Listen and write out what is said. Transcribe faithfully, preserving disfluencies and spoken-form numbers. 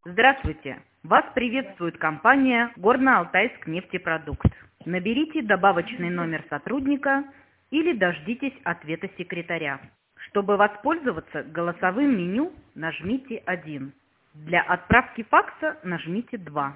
Здравствуйте! Вас приветствует компания Горно-Алтайск нефтепродукт. Наберите добавочный номер сотрудника или дождитесь ответа секретаря. Чтобы воспользоваться голосовым меню, нажмите один. Для отправки факса нажмите два.